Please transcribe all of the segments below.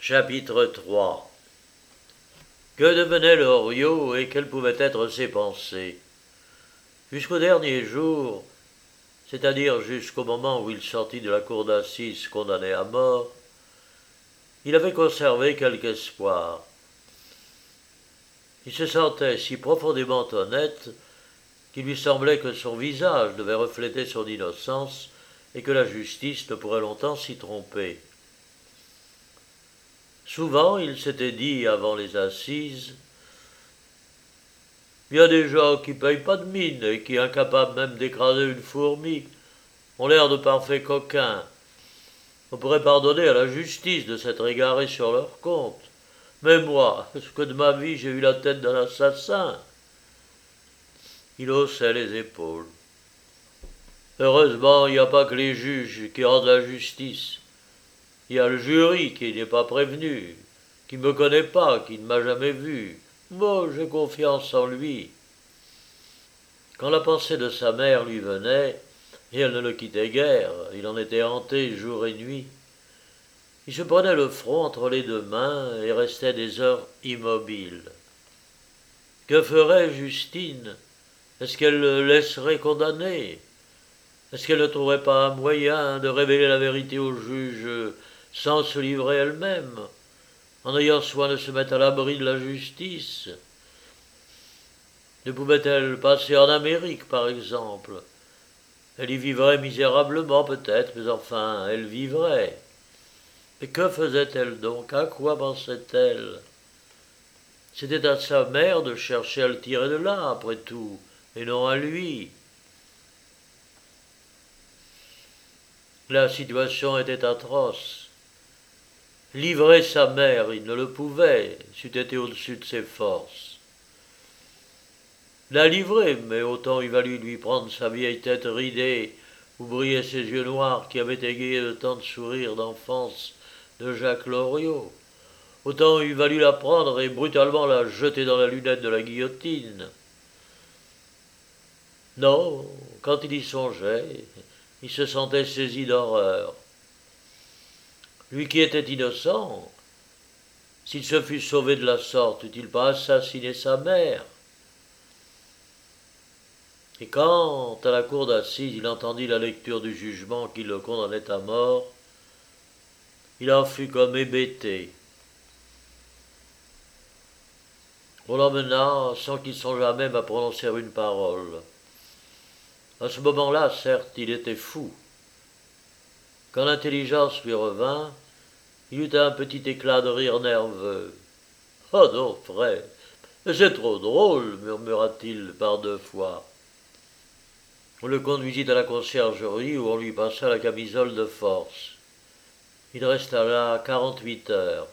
Chapitre 3. Que devenait Loriot et quelles pouvaient être ses pensées? Jusqu'au dernier jour, c'est-à-dire jusqu'au moment où il sortit de la cour d'assises condamné à mort, il avait conservé quelque espoir. Il se sentait si profondément honnête qu'il lui semblait que son visage devait refléter son innocence et que la justice ne pourrait longtemps s'y tromper. Souvent, il s'était dit avant les assises: il y a des gens qui payent pas de mine et qui, incapables même d'écraser une fourmi, ont l'air de parfaits coquins. On pourrait pardonner à la justice de s'être égaré sur leur compte. Mais moi, est-ce que de ma vie j'ai eu la tête d'un assassin? Il haussait les épaules. Heureusement, il n'y a pas que les juges qui rendent la justice. Il y a le jury qui n'est pas prévenu, qui ne me connaît pas, qui ne m'a jamais vu. Moi, j'ai confiance en lui. Quand la pensée de sa mère lui venait, et elle ne le quittait guère, il en était hanté jour et nuit, il se prenait le front entre les deux mains et restait des heures immobile. Que ferait Justine? Est-ce qu'elle le laisserait condamner? Est-ce qu'elle ne trouverait pas un moyen de révéler la vérité au juge sans se livrer elle-même, en ayant soin de se mettre à l'abri de la justice? Ne pouvait-elle passer en Amérique, par exemple? Elle y vivrait misérablement peut-être, mais enfin, elle vivrait. Et que faisait-elle donc? À quoi pensait-elle? C'était à sa mère de chercher à le tirer de là, après tout, et non à lui. La situation était atroce. Livrer sa mère, il ne le pouvait, c'eût été au-dessus de ses forces. La livrer, mais autant il valut lui prendre sa vieille tête ridée, où brillaient ses yeux noirs qui avaient égayé de tant de sourires d'enfance de Jacques Loriot. Autant il valut la prendre et brutalement la jeter dans la lunette de la guillotine. Non, quand il y songeait, il se sentait saisi d'horreur. Lui qui était innocent, s'il se fût sauvé de la sorte, eût-il pas assassiné sa mère? Et quand, à la cour d'assises, il entendit la lecture du jugement qui le condamnait à mort, il en fut comme hébété. On l'emmena sans qu'il songeât même à prononcer une parole. À ce moment-là, certes, il était fou. Quand l'intelligence lui revint, il eut un petit éclat de rire nerveux. « Oh non, frère, c'est trop drôle, murmura-t-il par deux fois. On le conduisit à la conciergerie où on lui passa la camisole de force. Il resta là 48 heures.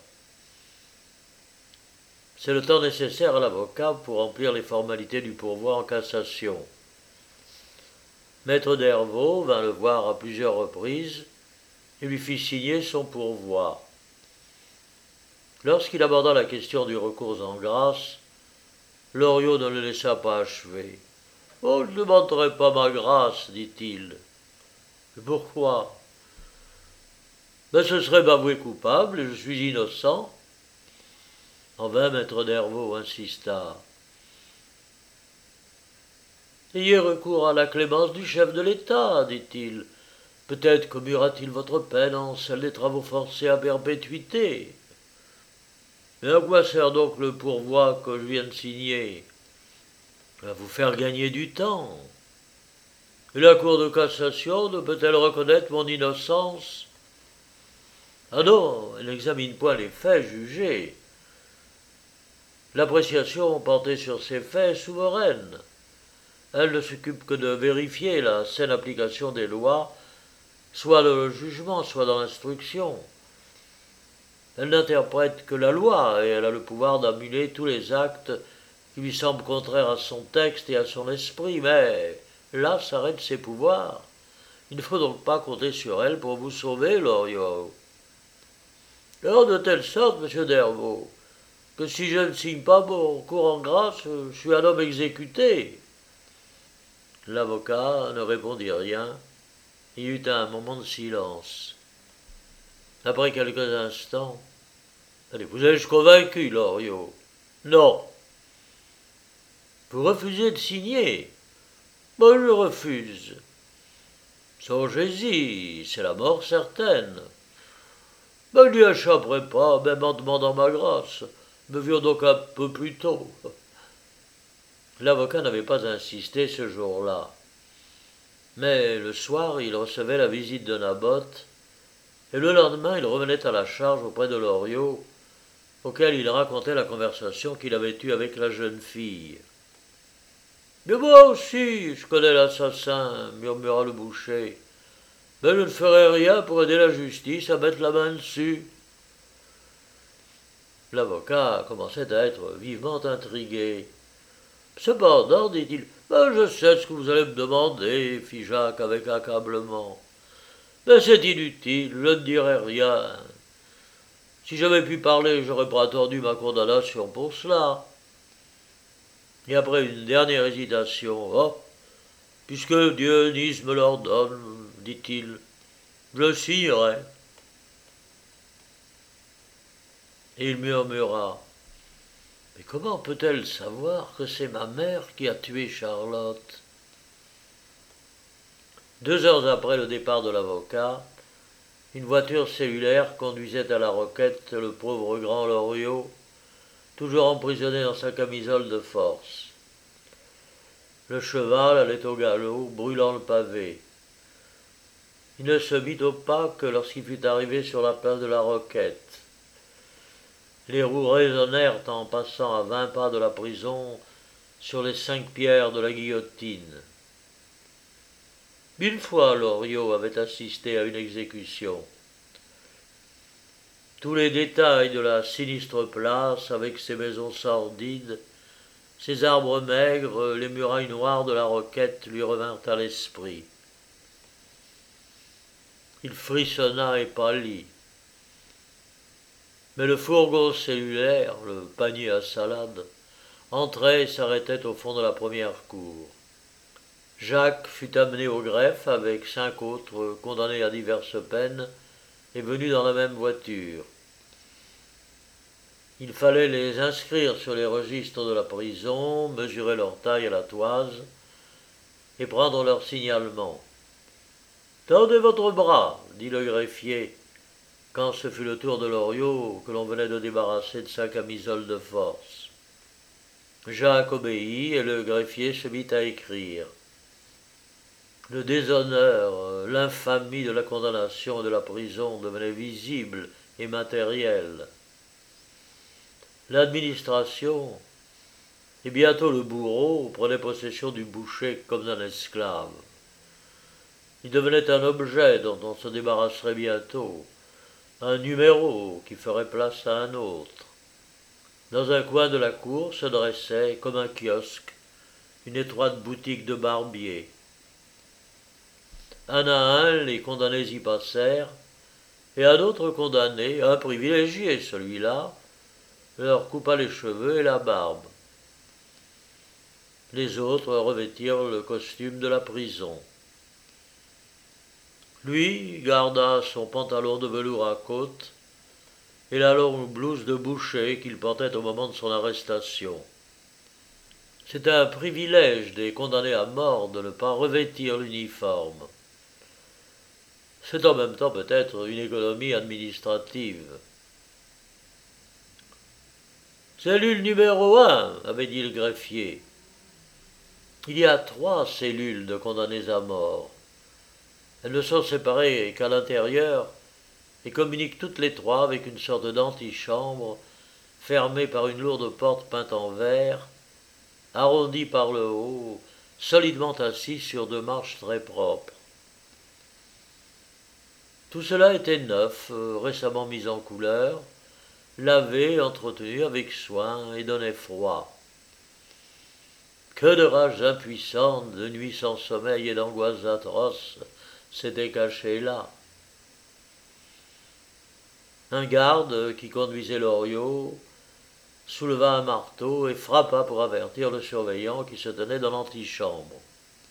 C'est le temps nécessaire à l'avocat pour remplir les formalités du pourvoi en cassation. Maître Dervaux vint le voir à plusieurs reprises et lui fit signer son pourvoi. Lorsqu'il aborda la question du recours en grâce, Loriot ne le laissa pas achever. « Oh, je ne demanderai pas ma grâce, dit-il. »« Pourquoi ?»« Ben, ce serait m'avouer coupable et je suis innocent. » En vain, maître Dervaux insista. « Ayez recours à la clémence du chef de l'État, dit-il. Peut-être commuera-t-il votre peine en celle des travaux forcés à perpétuité. » « Mais à quoi sert donc le pourvoi que je viens de signer? » « À vous faire gagner du temps. Et la Cour de cassation ne peut-elle reconnaître mon innocence? Ah non, elle n'examine point les faits jugés. L'appréciation portée sur ces faits est souveraine. Elle ne s'occupe que de vérifier la saine application des lois, soit dans le jugement, soit dans l'instruction. Elle n'interprète que la loi et elle a le pouvoir d'annuler tous les actes qui lui semblent contraires à son texte et à son esprit, mais là s'arrêtent ses pouvoirs. Il ne faut donc pas compter sur elle pour vous sauver, Loriot. Alors de telle sorte, monsieur Dervaux, que si je ne signe pas mon recours en grâce, je suis un homme exécuté. L'avocat ne répondit rien. Il y eut un moment de silence. Après quelques instants, Allez, vous ai-je convaincu, Loriot? Non. Vous refusez de signer? Moi, je refuse. Songez-y, c'est la mort certaine. Je n'y échapperai pas, même en demandant ma grâce. Me viens donc un peu plus tôt. L'avocat n'avait pas insisté ce jour-là. Mais le soir, il recevait la visite de Naboth, et le lendemain, il revenait à la charge auprès de Loriot, auquel il racontait la conversation qu'il avait eue avec la jeune fille. Mais moi aussi, je connais l'assassin, murmura le boucher. Mais je ne ferai rien pour aider la justice à mettre la main dessus. L'avocat commençait à être vivement intrigué. Cependant, dit-il, je sais ce que vous allez me demander, fit Jacques avec accablement. Mais c'est inutile, je ne dirai rien. Si j'avais pu parler, j'aurais pas attendu ma condamnation pour cela. Et après une dernière hésitation, puisque Dionys me l'ordonne, dit-il, je signerai. Et il murmura, mais comment peut-elle savoir que c'est ma mère qui a tué Charlotte? 2 heures après le départ de l'avocat, une voiture cellulaire conduisait à la Roquette le pauvre grand Loriot, toujours emprisonné dans sa camisole de force. Le cheval allait au galop, brûlant le pavé. Il ne se mit au pas que lorsqu'il fut arrivé sur la place de la Roquette. Les roues résonnèrent en passant à 20 pas de la prison sur les 5 pierres de la guillotine. Une fois, Loriot avait assisté à une exécution. Tous les détails de la sinistre place, avec ses maisons sordides, ses arbres maigres, les murailles noires de la Roquette lui revinrent à l'esprit. Il frissonna et pâlit. Mais le fourgon cellulaire, le panier à salade, entrait et s'arrêtait au fond de la première cour. Jacques fut amené au greffe avec 5 autres condamnés à diverses peines et venus dans la même voiture. Il fallait les inscrire sur les registres de la prison, mesurer leur taille à la toise et prendre leur signalement. « Tendez votre bras, dit le greffier, quand ce fut le tour de Loriot que l'on venait de débarrasser de sa camisole de force. Jacques obéit et le greffier se mit à écrire. Le déshonneur, l'infamie de la condamnation et de la prison devenaient visibles et matériels. L'administration et bientôt le bourreau prenaient possession du boucher comme d'un esclave. Il devenait un objet dont on se débarrasserait bientôt, un numéro qui ferait place à un autre. Dans un coin de la cour se dressait, comme un kiosque, une étroite boutique de barbier. Un à un, les condamnés y passèrent, et un autre condamné, un privilégié celui-là, leur coupa les cheveux et la barbe. Les autres revêtirent le costume de la prison. Lui garda son pantalon de velours à côtes et la longue blouse de boucher qu'il portait au moment de son arrestation. C'est un privilège des condamnés à mort de ne pas revêtir l'uniforme. C'est en même temps peut-être une économie administrative. Cellule numéro 1, avait dit le greffier. Il y a 3 cellules de condamnés à mort. Elles ne sont séparées qu'à l'intérieur et communiquent toutes les 3 avec une sorte d'antichambre fermée par une lourde porte peinte en vert, arrondie par le haut, solidement assise sur 2 marches très propres. Tout cela était neuf, récemment mis en couleur, lavé, entretenu avec soin et donnait froid. Que de rages impuissantes, de nuits sans sommeil et d'angoisses atroces s'étaient cachées là. Un garde qui conduisait Loriot souleva un marteau et frappa pour avertir le surveillant qui se tenait dans l'antichambre.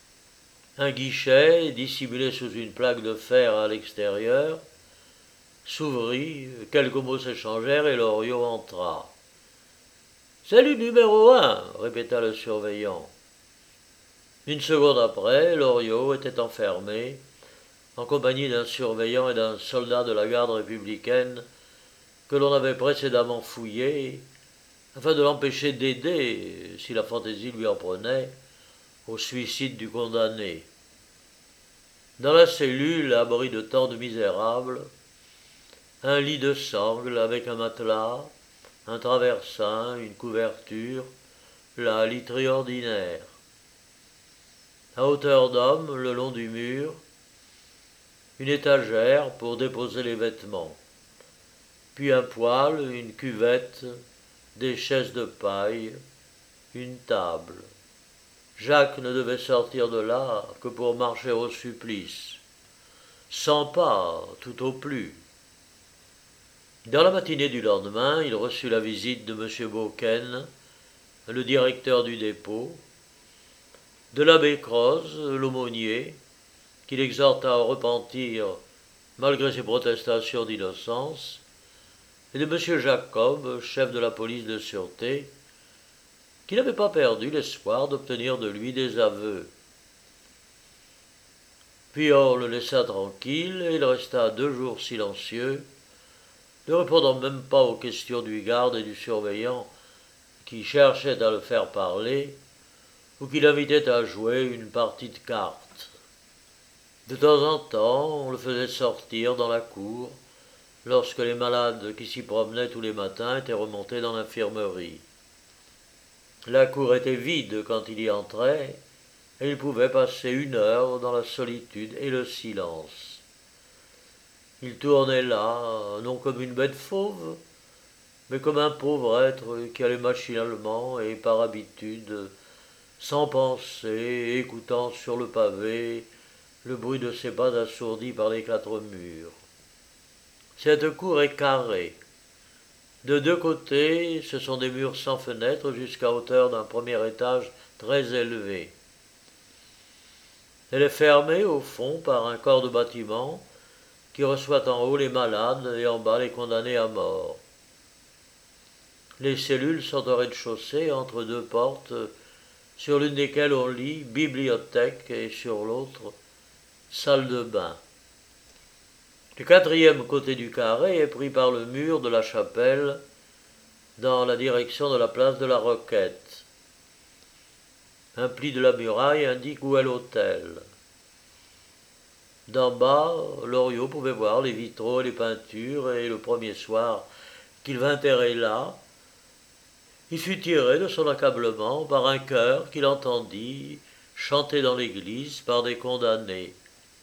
Un guichet, dissimulé sous une plaque de fer à l'extérieur, s'ouvrit, quelques mots s'échangèrent et Loriot entra. « Salut numéro 1 !» répéta le surveillant. Une seconde après, Loriot était enfermé, en compagnie d'un surveillant et d'un soldat de la garde républicaine que l'on avait précédemment fouillé, afin de l'empêcher d'aider, si la fantaisie lui en prenait, au suicide du condamné. Dans la cellule, abri de tant de misérables, un lit de sangle avec un matelas, un traversin, une couverture, la literie ordinaire. À hauteur d'homme, le long du mur, une étagère pour déposer les vêtements, puis un poêle, une cuvette, des chaises de paille, une table. Jacques ne devait sortir de là que pour marcher au supplice. 100 pas, tout au plus. Dans la matinée du lendemain, il reçut la visite de M. Beauquesne, le directeur du dépôt, de l'abbé Croze, l'aumônier, qu'il exhorta à repentir malgré ses protestations d'innocence, et de M. Jacob, chef de la police de sûreté, qui n'avait pas perdu l'espoir d'obtenir de lui des aveux. Puis on le laissa tranquille et il resta 2 jours silencieux, ne répondant même pas aux questions du garde et du surveillant qui cherchaient à le faire parler ou qui l'invitaient à jouer une partie de cartes. De temps en temps, on le faisait sortir dans la cour lorsque les malades qui s'y promenaient tous les matins étaient remontés dans l'infirmerie. La cour était vide quand il y entrait, et il pouvait passer 1 heure dans la solitude et le silence. Il tournait là, non comme une bête fauve, mais comme un pauvre être qui allait machinalement et par habitude, sans penser, écoutant sur le pavé le bruit de ses pas assourdis par les 4 murs. Cette cour est carrée. De 2 côtés, ce sont des murs sans fenêtres jusqu'à hauteur d'un premier étage très élevé. Elle est fermée au fond par un corps de bâtiment qui reçoit en haut les malades et en bas les condamnés à mort. Les cellules sont au rez-de-chaussée entre 2 portes, sur l'une desquelles on lit bibliothèque et sur l'autre salle de bain. Le 4e côté du carré est pris par le mur de la chapelle dans la direction de la place de la Roquette. Un pli de la muraille indique où est l'autel. D'en bas, Loriot pouvait voir les vitraux et les peintures, et le premier soir qu'il vint errer là, il fut tiré de son accablement par un chœur qu'il entendit chanté dans l'église par des condamnés.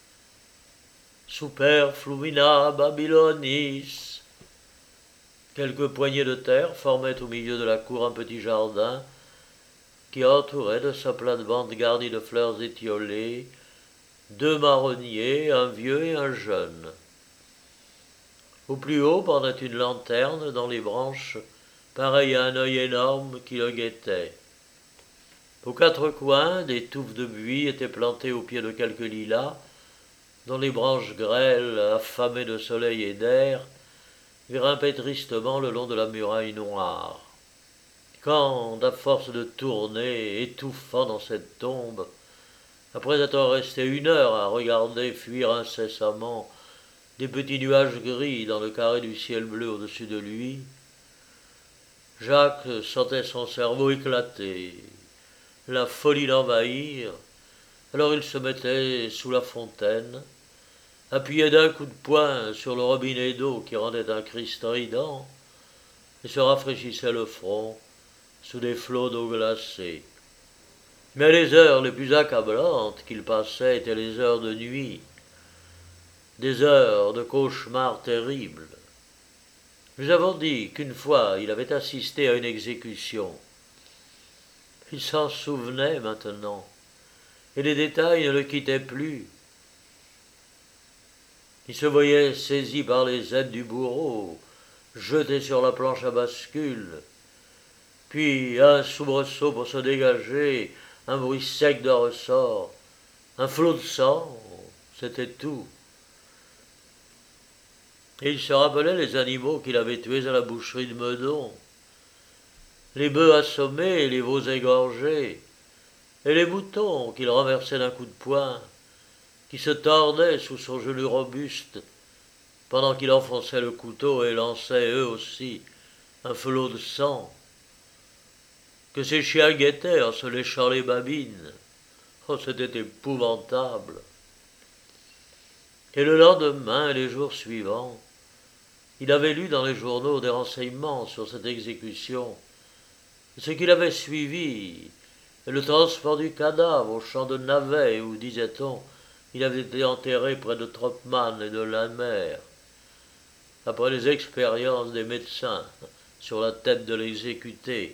Super flumina Babylonis. Quelques poignées de terre formaient au milieu de la cour un petit jardin qui entourait de sa plate-bande garnie de fleurs étiolées 2 marronniers, un vieux et un jeune. Au plus haut pendait une lanterne dans les branches, pareille à un œil énorme qui le guettait. Aux 4 coins, des touffes de buis étaient plantées au pied de quelques lilas, dont les branches grêles, affamées de soleil et d'air, grimpaient tristement le long de la muraille noire. Quand, à force de tourner, étouffant dans cette tombe, après être resté 1 heure à regarder fuir incessamment des petits nuages gris dans le carré du ciel bleu au-dessus de lui, Jacques sentait son cerveau éclater, la folie l'envahir. Alors il se mettait sous la fontaine, appuyait d'un coup de poing sur le robinet d'eau qui rendait un cri strident, et se rafraîchissait le front sous des flots d'eau glacée. Mais les heures les plus accablantes qu'il passait étaient les heures de nuit, des heures de cauchemars terribles. Nous avons dit qu'une fois il avait assisté à une exécution. Il s'en souvenait maintenant, et les détails ne le quittaient plus. Il se voyait saisi par les aides du bourreau, jeté sur la planche à bascule, puis un soubresaut pour se dégager, un bruit sec de ressort, un flot de sang, c'était tout. Et il se rappelait les animaux qu'il avait tués à la boucherie de Meudon, les bœufs assommés et les veaux égorgés, et les moutons qu'il renversait d'un coup de poing, qui se tordaient sous son genou robuste, pendant qu'il enfonçait le couteau et lançait eux aussi un flot de sang, que ses chiens guettaient en se léchant les babines. Oh, c'était épouvantable. Et le lendemain et les jours suivants, il avait lu dans les journaux des renseignements sur cette exécution, ce qu'il avait suivi, et le transport du cadavre au champ de Navet, où, disait-on, il avait été enterré près de Tropman et de la mer, après les expériences des médecins sur la tête de l'exécuté.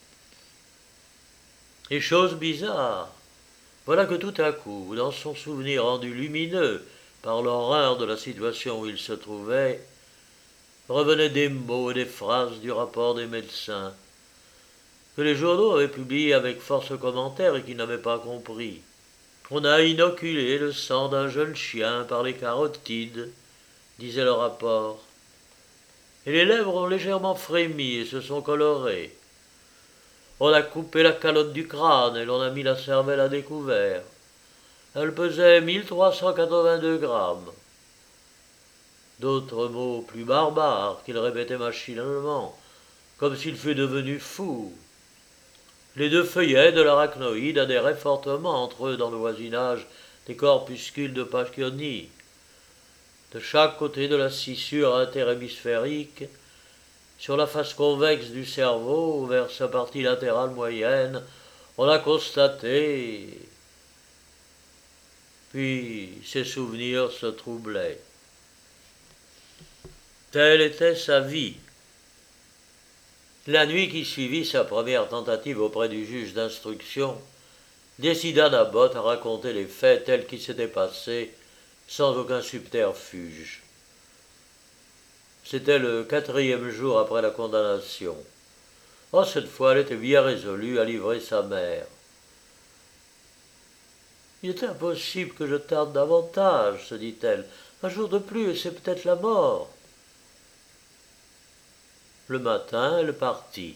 Et chose bizarre, voilà que tout à coup, dans son souvenir rendu lumineux par l'horreur de la situation où il se trouvait, revenaient des mots et des phrases du rapport des médecins, que les journaux avaient publiés avec force commentaires et qu'il n'avait pas compris. On a inoculé le sang d'un jeune chien par les carotides, disait le rapport. Et les lèvres ont légèrement frémi et se sont colorées. On a coupé la calotte du crâne et l'on a mis la cervelle à découvert. Elle pesait 1382 grammes. D'autres mots plus barbares qu'il répétait machinalement, comme s'il fût devenu fou. Les deux feuillets de l'arachnoïde adhéraient fortement entre eux dans le voisinage des corpuscules de Pacchioni. De chaque côté de la scissure interhémisphérique, sur la face convexe du cerveau, vers sa partie latérale moyenne, on a constaté. Puis ses souvenirs se troublaient. Telle était sa vie. La nuit qui suivit sa première tentative auprès du juge d'instruction, décida Naboth à raconter les faits tels qu'ils s'étaient passés, sans aucun subterfuge. C'était le 4e jour après la condamnation. Oh, cette fois, elle était bien résolue à livrer sa mère. Il est impossible que je tarde davantage, se dit-elle. Un jour de plus, et c'est peut-être la mort. Le matin, elle partit.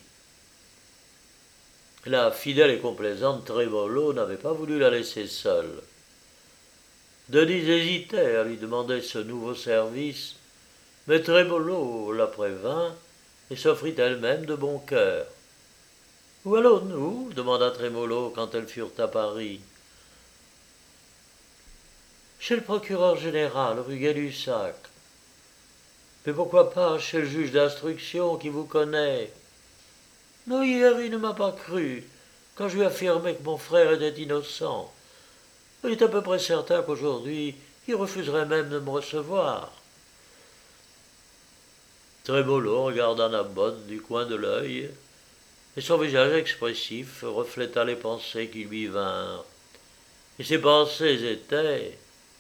La fidèle et complaisante Trémolo n'avait pas voulu la laisser seule. Denise hésitait à lui demander ce nouveau service, mais Trémolo la prévint et s'offrit elle-même de bon cœur. « Où allons-nous » demanda Trémolo quand elles furent à Paris. « Chez le procureur général, rue Gay-Lussac. »« Mais pourquoi pas chez le juge d'instruction qui vous connaît ?»« Non, hier il ne m'a pas cru, quand je lui affirmais que mon frère était innocent. Il est à peu près certain qu'aujourd'hui, il refuserait même de me recevoir. » Trémolo regarda Naboth du coin de l'œil, et son visage expressif refléta les pensées qui lui vinrent. Et ces pensées étaient: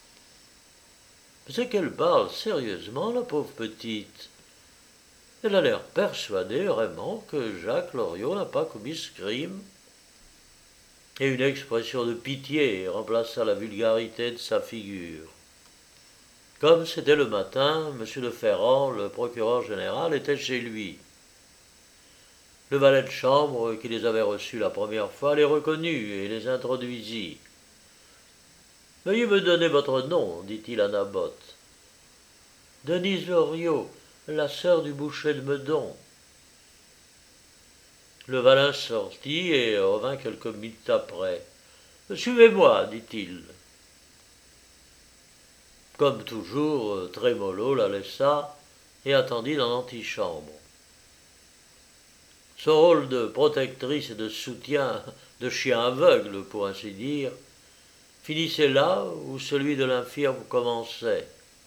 « C'est qu'elle parle sérieusement, la pauvre petite. Elle a l'air persuadée vraiment que Jacques Loriot n'a pas commis ce crime. » Et une expression de pitié remplaça la vulgarité de sa figure. Comme c'était le matin, M. de Ferrand, le procureur général, était chez lui. Le valet de chambre qui les avait reçus la première fois les reconnut et les introduisit. « Veuillez me donner votre nom, dit-il à Naboth. »« Denise Loriot, la sœur du boucher de Meudon. » Le valet sortit et revint quelques minutes après. « Suivez-moi, dit-il. » Comme toujours, Trémolo la laissa et attendit dans l'antichambre. Son rôle de protectrice et de soutien, de chien aveugle pour ainsi dire, finissait là où celui de l'infirme commençait.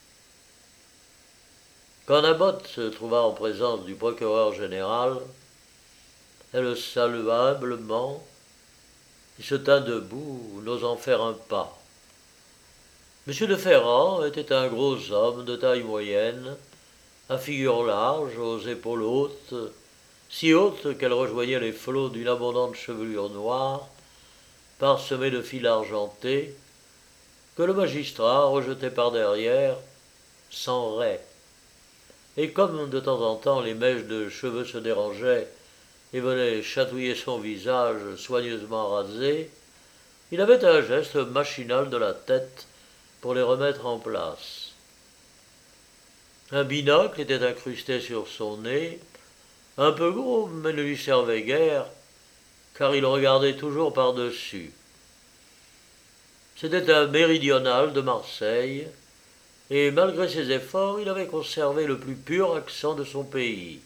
Quand Naboth se trouva en présence du procureur général, elle le salua humblement et se tint debout, n'osant faire un pas. M. de Ferrand était un gros homme de taille moyenne, à figure large, aux épaules hautes, si hautes qu'elles rejoignaient les flots d'une abondante chevelure noire, parsemée de fils argentés, que le magistrat rejetait par derrière, sans raie. et comme de temps en temps les mèches de cheveux se dérangeaient et venaient chatouiller son visage soigneusement rasé, il avait un geste machinal de la tête pour les remettre en place. Un binocle était incrusté sur son nez, un peu gros, mais ne lui servait guère, car il regardait toujours par-dessus. C'était un méridional de Marseille, et malgré ses efforts, il avait conservé le plus pur accent de son pays.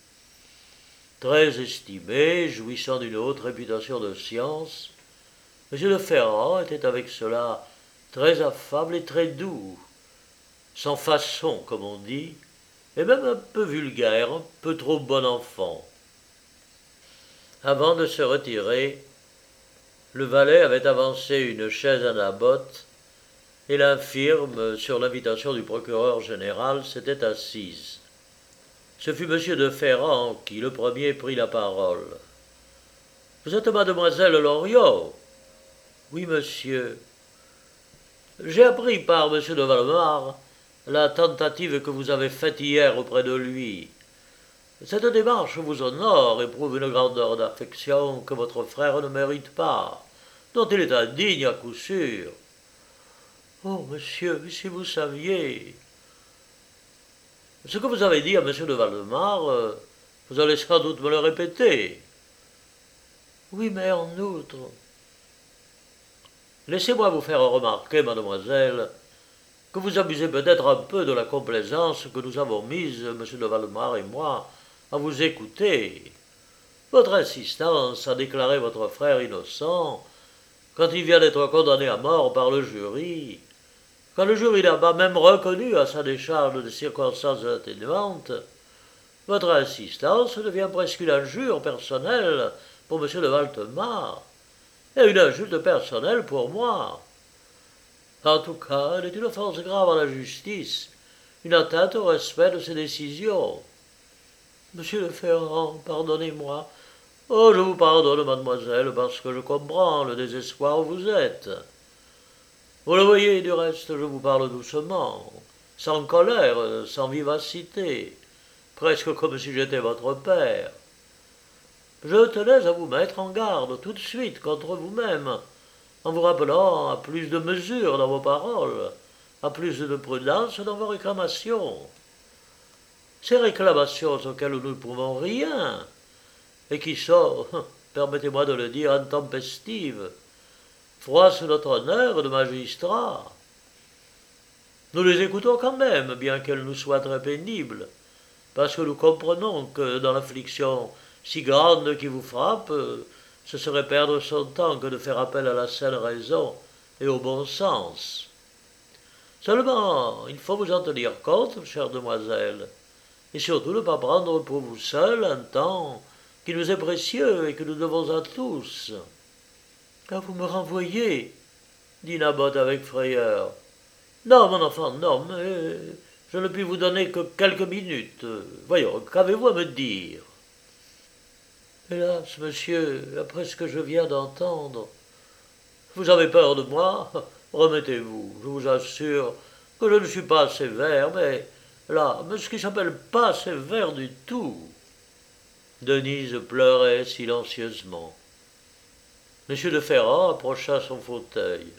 Très estimé, jouissant d'une haute réputation de science, M. de Ferrand était avec cela très affable et très doux, sans façon, comme on dit, et même un peu vulgaire, un peu trop bon enfant. Avant de se retirer, le valet avait avancé une chaise à la botte, et l'infirme, sur l'invitation du procureur général, s'était assise. Ce fut M. de Ferrand qui, le premier, prit la parole. « Vous êtes mademoiselle Loriot ?»« Oui, monsieur. »« J'ai appris par M. de Valmar la tentative que vous avez faite hier auprès de lui. Cette démarche vous honore et prouve une grandeur d'affection que votre frère ne mérite pas, dont il est indigne à coup sûr. »« Oh, monsieur, si vous saviez. Ce que vous avez dit à M. de Valdemar, vous allez sans doute me le répéter. »« Oui, mais en outre. » »« Laissez-moi vous faire remarquer, mademoiselle, que vous abusez peut-être un peu de la complaisance que nous avons mise, M. de Valdemar et moi, à vous écouter. Votre insistance à déclarer votre frère innocent, quand il vient d'être condamné à mort par le jury, quand le jury n'a pas même reconnu à sa décharge des circonstances atténuantes, votre insistance devient presque une injure personnelle pour M. de Valdemar, et une injure personnelle pour moi. En tout cas, elle est une offense grave à la justice, une atteinte au respect de ses décisions. Monsieur de Ferrand, pardonnez-moi. Oh, je vous pardonne, mademoiselle, parce que je comprends le désespoir où vous êtes. Vous le voyez, du reste, je vous parle doucement, sans colère, sans vivacité, presque comme si j'étais votre père. Je tenais à vous mettre en garde tout de suite contre vous-même, en vous rappelant à plus de mesure dans vos paroles, à plus de prudence dans vos réclamations. Ces réclamations auxquelles nous ne pouvons rien, et qui sont, permettez-moi de le dire, intempestives, froissent notre honneur de magistrat. Nous les écoutons quand même, bien qu'elles nous soient très pénibles, parce que nous comprenons que dans l'affliction si grande qui vous frappe, ce serait perdre son temps que de faire appel à la saine raison et au bon sens. Seulement, il faut vous en tenir compte, chère demoiselle, et surtout ne pas prendre pour vous seul un temps qui nous est précieux et que nous devons à tous. « Ah, vous me renvoyez, dit Naboth avec frayeur. Non, mon enfant, non, mais je ne puis vous donner que quelques minutes. Voyons, qu'avez-vous à me dire? Hélas, monsieur, après ce que je viens d'entendre, vous avez peur de moi? Remettez-vous, je vous assure que je ne suis pas sévère, mais là, ce qui s'appelle pas sévère du tout. Denise pleurait silencieusement. M. de Ferrand approcha son fauteuil.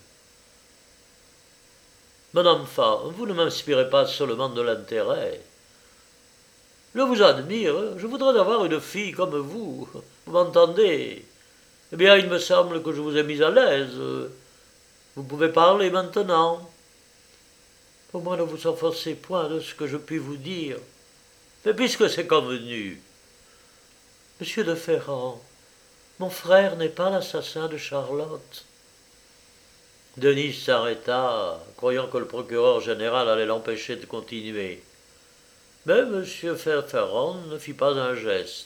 Mon enfant, vous ne m'inspirez pas seulement de l'intérêt. Je vous admire, je voudrais avoir une fille comme vous. Vous m'entendez? Eh bien, il me semble que je vous ai mis à l'aise. Vous pouvez parler maintenant. Au moins ne vous offensez point de ce que je puis vous dire. Mais puisque c'est convenu. Monsieur de Ferrand, mon frère n'est pas l'assassin de Charlotte. Denise s'arrêta, croyant que le procureur général allait l'empêcher de continuer. Mais M. Ferrand ne fit pas un geste.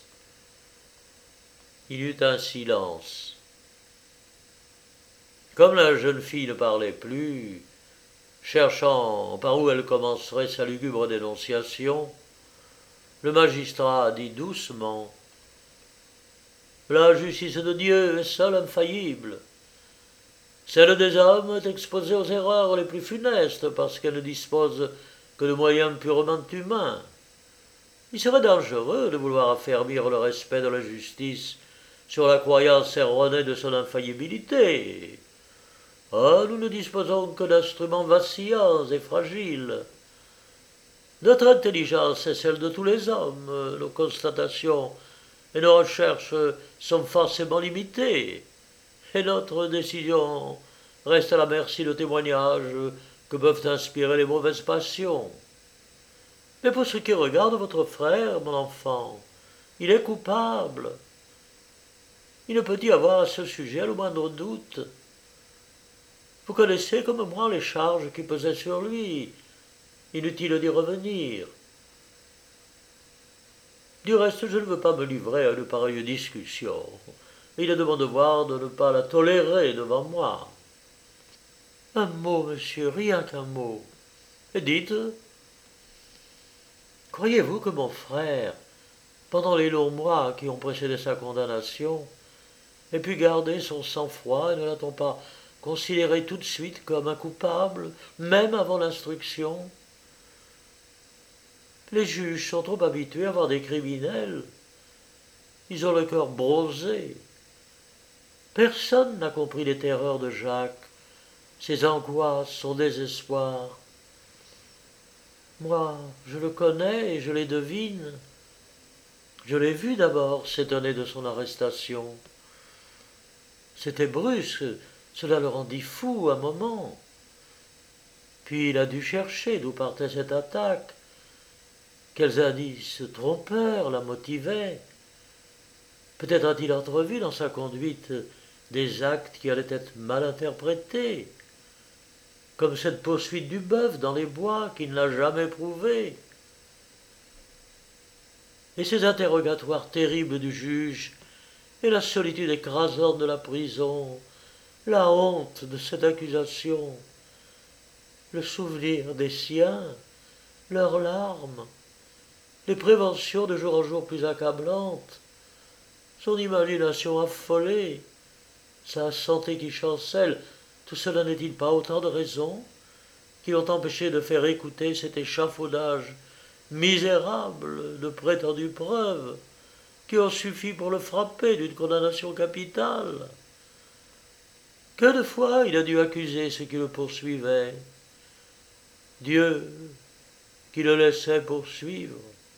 Il y eut un silence. Comme la jeune fille ne parlait plus, cherchant par où elle commencerait sa lugubre dénonciation, le magistrat dit doucement « La justice de Dieu est seule infaillible. Celle des hommes est exposée aux erreurs les plus funestes parce qu'elle ne dispose que de moyens purement humains. Il serait dangereux de vouloir affermir le respect de la justice sur la croyance erronée de son infaillibilité. Ah, nous ne disposons que d'instruments vacillants et fragiles. Notre intelligence est celle de tous les hommes, nos constatations et nos recherches sont forcément limitées, et notre décision reste à la merci de témoignages que peuvent inspirer les mauvaises passions. Mais pour ce qui regarde votre frère, mon enfant, il est coupable. Il ne peut y avoir à ce sujet le moindre doute. Vous connaissez comme moi les charges qui pesaient sur lui. Inutile d'y revenir. Du reste, je ne veux pas me livrer à une pareille discussion. Il est de mon devoir de ne pas la tolérer devant moi. Un mot, monsieur, rien qu'un mot. Et dites, croyez-vous que mon frère, pendant les longs mois qui ont précédé sa condamnation, ait pu garder son sang-froid et ne l'a-t-on pas considéré tout de suite comme un coupable, même avant l'instruction? Les juges sont trop habitués à voir des criminels. Ils ont le cœur bronzé. Personne n'a compris les terreurs de Jacques, ses angoisses, son désespoir. Moi, je le connais et je les devine. Je l'ai vu d'abord s'étonner de son arrestation. C'était brusque, cela le rendit fou un moment. Puis il a dû chercher d'où partait cette attaque. Quels indices trompeurs la motivaient? Peut-être a-t-il entrevu dans sa conduite des actes qui allaient être mal interprétés, comme cette poursuite du bœuf dans les bois qui ne l'a jamais prouvé. Et ces interrogatoires terribles du juge, et la solitude écrasante de la prison, la honte de cette accusation, le souvenir des siens, leurs larmes, les préventions de jour en jour plus accablantes, son imagination affolée, sa santé qui chancelle, tout cela n'est-il pas autant de raisons qui l'ont empêché de faire écouter cet échafaudage misérable de prétendues preuves qui ont suffi pour le frapper d'une condamnation capitale? Que de fois il a dû accuser ceux qui le poursuivaient, Dieu qui le laissait poursuivre.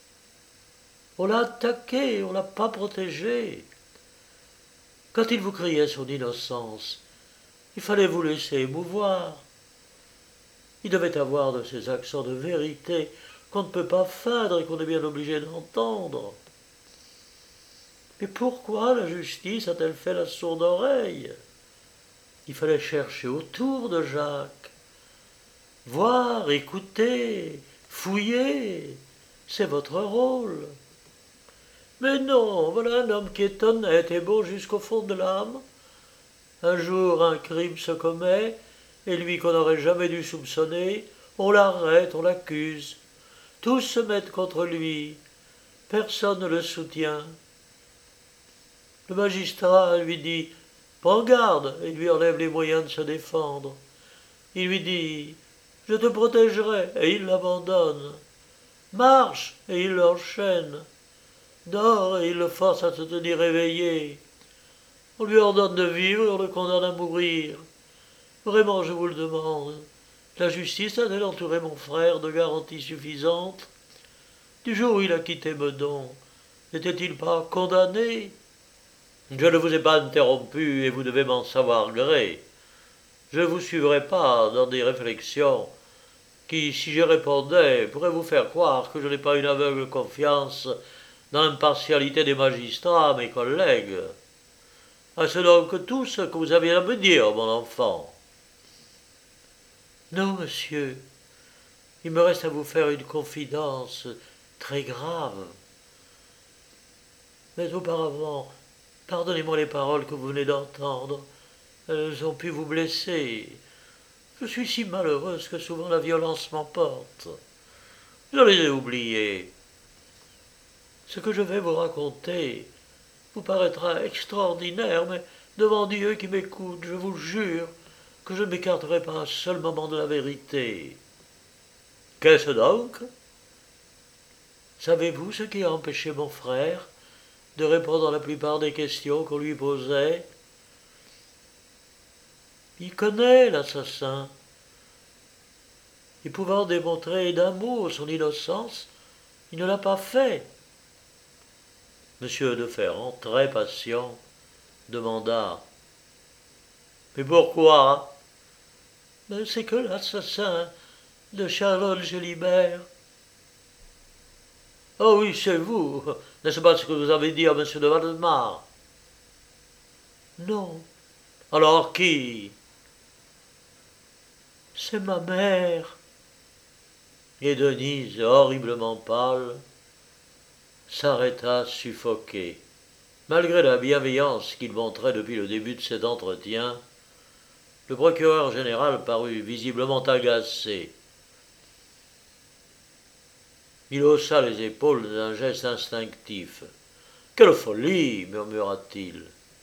On l'a attaqué, on ne l'a pas protégé. Quand il vous criait son innocence, il fallait vous laisser émouvoir. Il devait avoir de ces accents de vérité qu'on ne peut pas feindre et qu'on est bien obligé d'entendre. Mais pourquoi la justice a-t-elle fait la sourde oreille? Il fallait chercher autour de Jacques, voir, écouter, fouiller, c'est votre rôle. Mais non, voilà un homme qui est honnête et beau jusqu'au fond de l'âme. Un jour, un crime se commet, et lui qu'on n'aurait jamais dû soupçonner, on l'arrête, on l'accuse. Tous se mettent contre lui, personne ne le soutient. Le magistrat lui dit « Prends garde » et lui enlève les moyens de se défendre. Il lui dit « Je te protégerai » et il l'abandonne. Marche et il l'enchaîne. Dors et il le force à se tenir éveillé. On lui ordonne de vivre et on le condamne à mourir. Vraiment, je vous le demande, la justice a-t-elle entouré mon frère de garanties suffisantes? Du jour où il a quitté Meudon, n'était-il pas condamné? Je ne vous ai pas interrompu et vous devez m'en savoir gré. Je ne vous suivrai pas dans des réflexions qui, si j'y répondais, pourraient vous faire croire que je n'ai pas une aveugle confiance dans l'impartialité des magistrats, mes collègues. Est-ce donc tout ce que vous aviez à me dire, mon enfant? Non, monsieur, il me reste à vous faire une confidence très grave. Mais auparavant, pardonnez-moi les paroles que vous venez d'entendre. Elles ont pu vous blesser. Je suis si malheureuse que souvent la violence m'emporte. Je les ai oubliées. Ce que je vais vous raconter vous paraîtra extraordinaire, mais devant Dieu qui m'écoute, je vous jure que je ne m'écarterai pas un seul moment de la vérité. Qu'est-ce donc? Savez-vous ce qui a empêché mon frère de répondre à la plupart des questions qu'on lui posait? Il connaît l'assassin. Et pouvant démontrer d'un mot son innocence, il ne l'a pas fait. Monsieur de Ferrand, très patient, demanda: Mais pourquoi? Mais c'est que l'assassin de Charlotte Gélibert. Oh oui, c'est vous. N'est-ce pas ce que vous avez dit à monsieur de Valdemar? Non. Alors qui? C'est ma mère. Et Denise, horriblement pâle, s'arrêta suffoquée. Malgré la bienveillance qu'il montrait depuis le début de cet entretien, le procureur général parut visiblement agacé. Il haussa les épaules d'un geste instinctif. « Quelle folie !» murmura-t-il.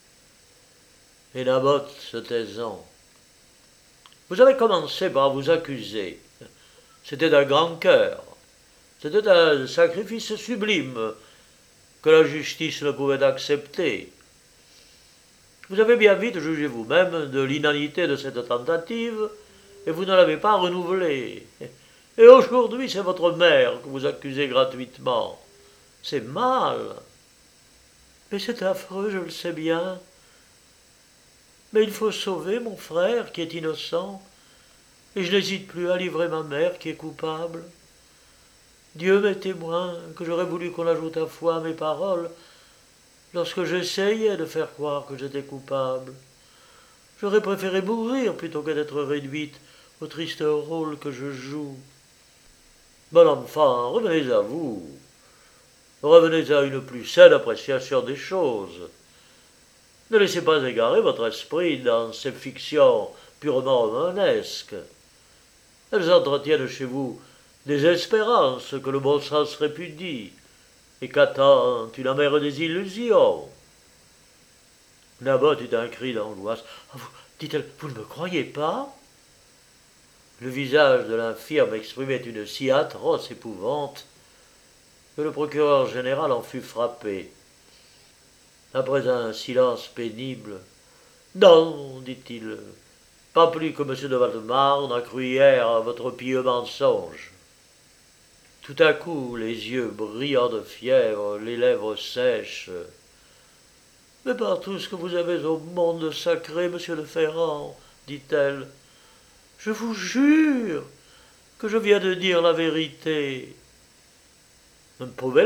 Et Naboth se taisant. « Vous avez commencé par vous accuser. C'était un grand cœur. C'était un sacrifice sublime que la justice ne pouvait accepter. Vous avez bien vite jugé vous-même de l'inanité de cette tentative, et vous ne l'avez pas renouvelée. Et aujourd'hui, c'est votre mère que vous accusez gratuitement. C'est mal. Mais c'est affreux, je le sais bien. Mais il faut sauver mon frère qui est innocent, et je n'hésite plus à livrer ma mère qui est coupable. Dieu m'est témoin que j'aurais voulu qu'on ajoute à foi à mes paroles lorsque j'essayais de faire croire que j'étais coupable. J'aurais préféré mourir plutôt que d'être réduite au triste rôle que je joue. Bon enfant, revenez à vous. Revenez à une plus saine appréciation des choses. Ne laissez pas égarer votre esprit dans ces fictions purement romanesques. Elles entretiennent chez vous des espérances que le bon sens répudie, et qu'attend une amère désillusion. Naboth eut un cri d'angoisse. « Dit-elle, vous ne me croyez pas ?» Le visage de l'infirme exprimait une si atroce épouvante que le procureur général en fut frappé. Après un silence pénible, « Non, dit-il, pas plus que M. de Valdemar n'a cru hier à votre pieux mensonge. » Tout à coup, les yeux brillants de fièvre, les lèvres sèches. « Mais par tout ce que vous avez au monde sacré, monsieur de Ferrand, dit-elle, je vous jure que je viens de dire la vérité. » « Prouvez-le. »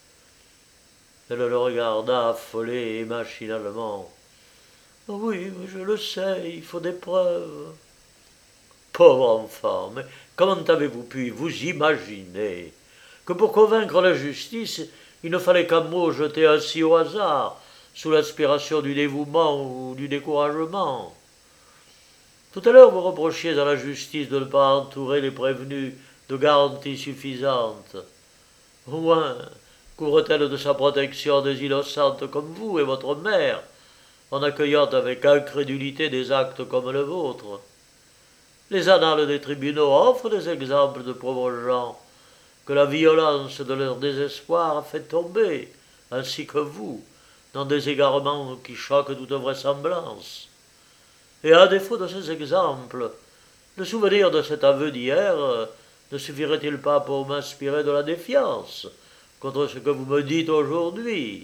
Elle le regarda affolée et machinalement. « Oui, mais je le sais, il faut des preuves. » « Pauvre enfant, mais comment avez-vous pu vous imaginer que pour convaincre la justice, il ne fallait qu'un mot jeté ainsi au hasard, sous l'inspiration du dévouement ou du découragement? Tout à l'heure, vous reprochiez à la justice de ne pas entourer les prévenus de garanties suffisantes. Au moins, couvre-t-elle de sa protection des innocentes comme vous et votre mère, en accueillant avec incrédulité des actes comme le vôtre? Les annales des tribunaux offrent des exemples de pauvres gens que la violence de leur désespoir a fait tomber, ainsi que vous, dans des égarements qui choquent toute vraisemblance. Et à défaut de ces exemples, le souvenir de cet aveu d'hier ne suffirait-il pas pour m'inspirer de la défiance contre ce que vous me dites aujourd'hui?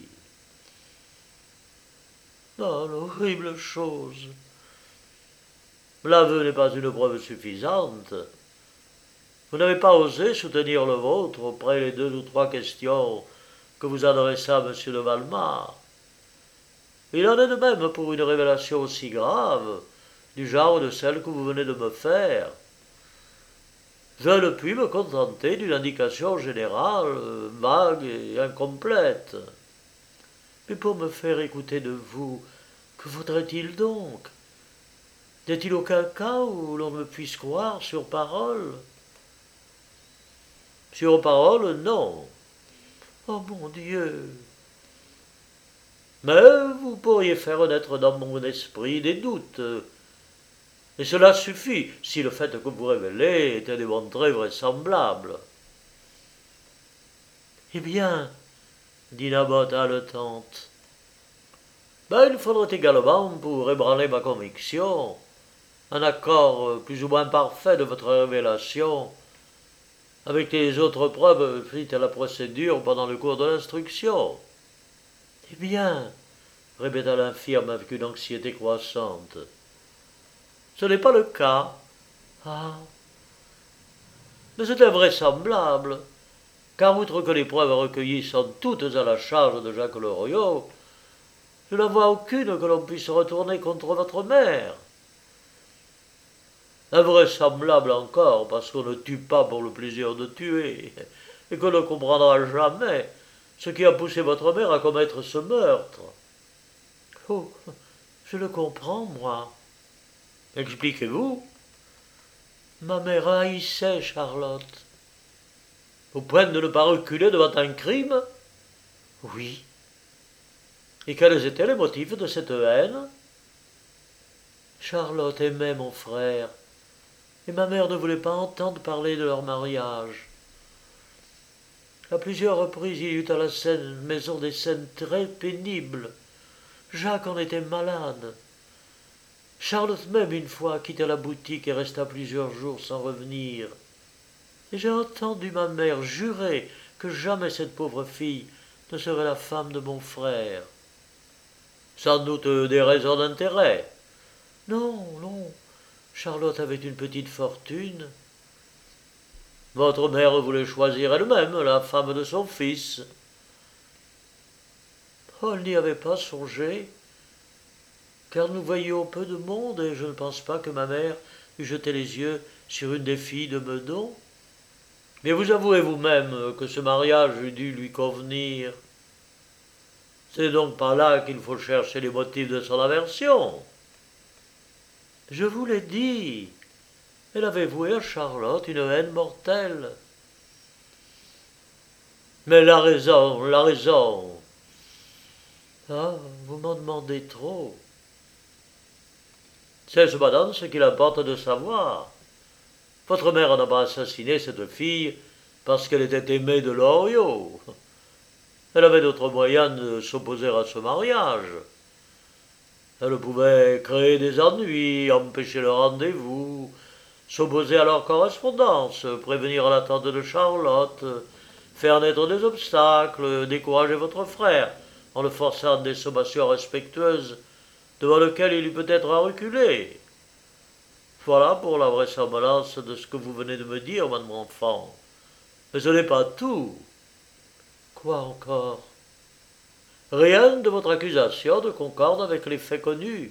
Non, l'horrible chose. L'aveu n'est pas une preuve suffisante. Vous n'avez pas osé soutenir le vôtre auprès des 2 ou 3 questions que vous adressez à M. de Valmar. Il en est de même pour une révélation aussi grave, du genre de celle que vous venez de me faire. Je ne puis me contenter d'une indication générale, vague et incomplète. Mais pour me faire écouter de vous, que faudrait-il donc? N'est-il aucun cas où l'on me puisse croire sur parole? Sur parole, non. Oh mon Dieu! Mais vous pourriez faire naître dans mon esprit des doutes. Et cela suffit, si le fait que vous révélez était démontré vraisemblable. Eh bien, dit Naboth haletante, ben, il faudrait également, pour ébranler ma conviction, un accord plus ou moins parfait de votre révélation avec les autres preuves suite à la procédure pendant le cours de l'instruction. Eh bien, répéta l'infirme avec une anxiété croissante, ce n'est pas le cas. Ah, mais c'est invraisemblable, car outre que les preuves recueillies sont toutes à la charge de Jacques Loriot, je n'en vois aucune que l'on puisse retourner contre votre mère. Invraisemblable encore, parce qu'on ne tue pas pour le plaisir de tuer, et qu'on ne comprendra jamais ce qui a poussé votre mère à commettre ce meurtre. Oh, je le comprends, moi. Expliquez-vous. Ma mère haïssait Charlotte. Au point de ne pas reculer devant un crime? Oui. Et quels étaient les motifs de cette haine? Charlotte aimait mon frère, et ma mère ne voulait pas entendre parler de leur mariage. À plusieurs reprises, il y eut à la maison des scènes très pénibles. Jacques en était malade. Charlotte même, une fois, quitta la boutique et resta plusieurs jours sans revenir. Et j'ai entendu ma mère jurer que jamais cette pauvre fille ne serait la femme de mon frère. Sans doute des raisons d'intérêt. Non, non. Charlotte avait une petite fortune. Votre mère voulait choisir elle-même la femme de son fils. Oh, elle n'y avait pas songé, car nous voyions peu de monde et je ne pense pas que ma mère eût jeté les yeux sur une des filles de Meudon. Mais vous avouez vous-même que ce mariage eût dû lui convenir. C'est donc pas là qu'il faut chercher les motifs de son aversion. Je vous l'ai dit, elle avait voué à Charlotte une haine mortelle. Mais la raison, la raison. Ah, vous m'en demandez trop. C'est cependant ce qu'il importe de savoir. Votre mère n'a pas assassiné cette fille parce qu'elle était aimée de Loriot. Elle avait d'autres moyens de s'opposer à ce mariage. Elle pouvait créer des ennuis, empêcher le rendez-vous, s'opposer à leur correspondance, prévenir l'attente de Charlotte, faire naître des obstacles, décourager votre frère en le forçant à des sommations respectueuses devant lesquelles il eût peut-être à reculer. Voilà pour la vraisemblance de ce que vous venez de me dire, mon enfant. Mais ce n'est pas tout. Quoi encore? Rien de votre accusation ne concorde avec les faits connus.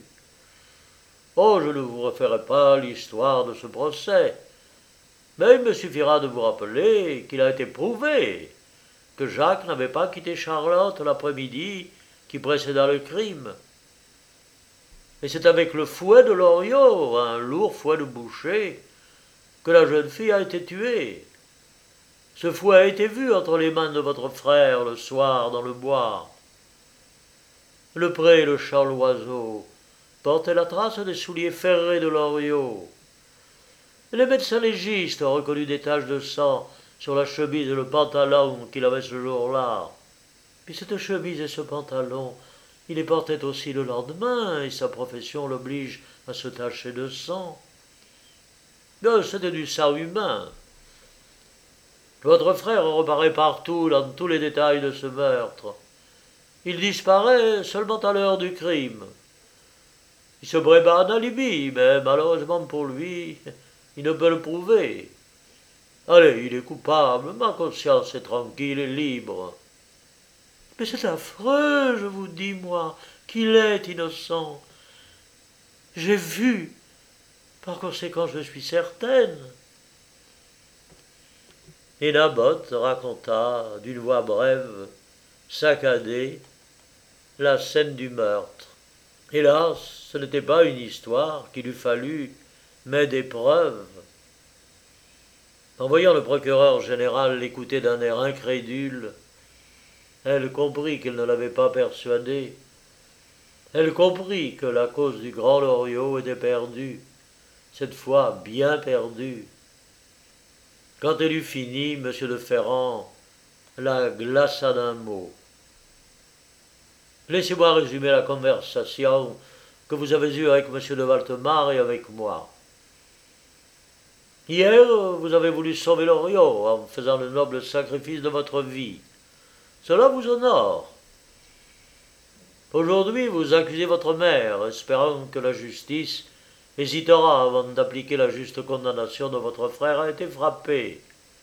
Oh, je ne vous referai pas l'histoire de ce procès, mais il me suffira de vous rappeler qu'il a été prouvé que Jacques n'avait pas quitté Charlotte l'après-midi qui précéda le crime. Et c'est avec le fouet de Loriot, un lourd fouet de boucher, que la jeune fille a été tuée. Ce fouet a été vu entre les mains de votre frère le soir dans le bois. Le pré et le champ l'oiseau portaient la trace des souliers ferrés de Loriot. Les médecins légistes ont reconnu des taches de sang sur la chemise et le pantalon qu'il avait ce jour-là. Puis cette chemise et ce pantalon, il les portait aussi le lendemain, et sa profession l'oblige à se tacher de sang. Mais c'était du sang humain. Votre frère reparaît partout dans tous les détails de ce meurtre. Il disparaît seulement à l'heure du crime. Il se brébat un alibi, mais malheureusement pour lui, il ne peut le prouver. Allez, il est coupable, ma conscience est tranquille et libre. Mais c'est affreux, je vous dis, moi, qu'il est innocent. J'ai vu, par conséquent je suis certaine. Et Naboth raconta, d'une voix brève, saccadée, la scène du meurtre. Hélas, ce n'était pas une histoire qu'il eût fallu, mais des preuves. En voyant le procureur général l'écouter d'un air incrédule, elle comprit qu'il ne l'avait pas persuadée. Elle comprit que la cause du grand Loriot était perdue, cette fois bien perdue. Quand elle eut fini, M. de Ferrand la glaça d'un mot. Laissez-moi résumer la conversation que vous avez eue avec M. de Valtemar et avec moi. Hier, vous avez voulu sauver Loriot en faisant le noble sacrifice de votre vie. Cela vous honore. Aujourd'hui, vous accusez votre mère, espérant que la justice hésitera avant d'appliquer la juste condamnation de votre frère a été frappé.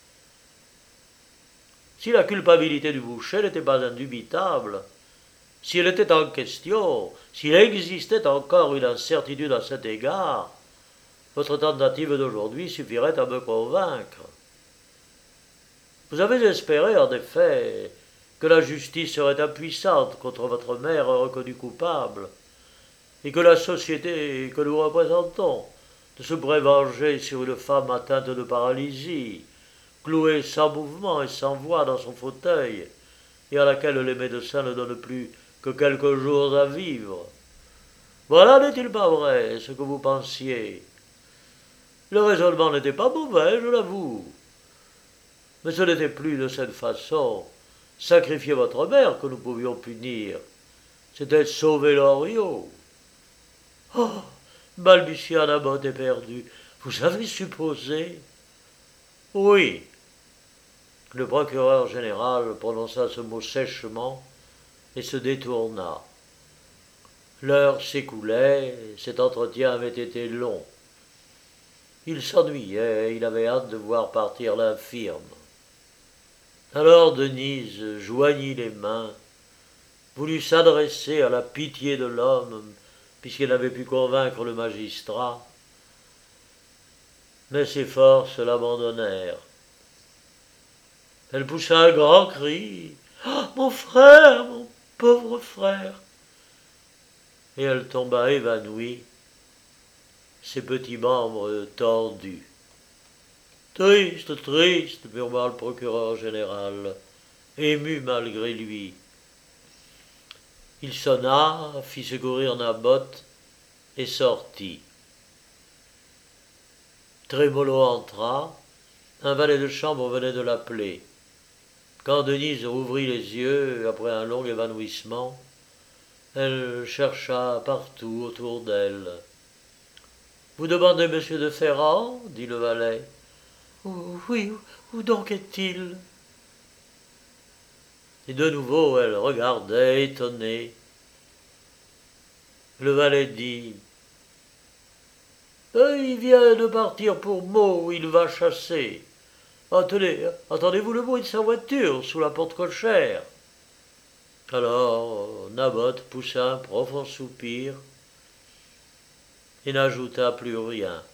Si la culpabilité du boucher n'était pas indubitable, si elle était en question, s'il existait encore une incertitude à cet égard, votre tentative d'aujourd'hui suffirait à me convaincre. Vous avez espéré, en effet, que la justice serait impuissante contre votre mère reconnue coupable, et que la société que nous représentons ne se pourrait venger sur une femme atteinte de paralysie, clouée sans mouvement et sans voix dans son fauteuil, et à laquelle les médecins ne donnent plus que quelques jours à vivre. Voilà, n'est-il pas vrai, ce que vous pensiez? Le raisonnement n'était pas mauvais, je l'avoue. Mais ce n'était plus de cette façon sacrifier votre mère que nous pouvions punir. C'était sauver Loriot. Oh, balbutia la botte éperdue. Vous avez supposé? Oui. Le procureur général prononça ce mot sèchement et se détourna. L'heure s'écoulait, cet entretien avait été long. Il s'ennuyait, il avait hâte de voir partir l'infirme. Alors Denise joignit les mains, voulut s'adresser à la pitié de l'homme, puisqu'elle avait pu convaincre le magistrat, mais ses forces l'abandonnèrent. Elle poussa un grand cri. « Ah, mon frère, mon pauvre frère !» Et elle tomba évanouie, ses petits membres tordus. « Triste, triste !» murmura le procureur général, ému malgré lui. Il sonna, fit secourir Naboth et sortit. Trémolo entra, un valet de chambre venait de l'appeler. Quand Denise rouvrit les yeux, après un long évanouissement, elle chercha partout autour d'elle. « Vous demandez monsieur de Ferrand ?» dit le valet. « Oui, où donc est-il ?» Et de nouveau elle regardait, étonnée. Le valet dit « Il vient de partir pour Meaux, il va chasser. Attendez-vous le bruit de sa voiture sous la porte cochère ?» Alors Naboth poussa un profond soupir et n'ajouta plus rien.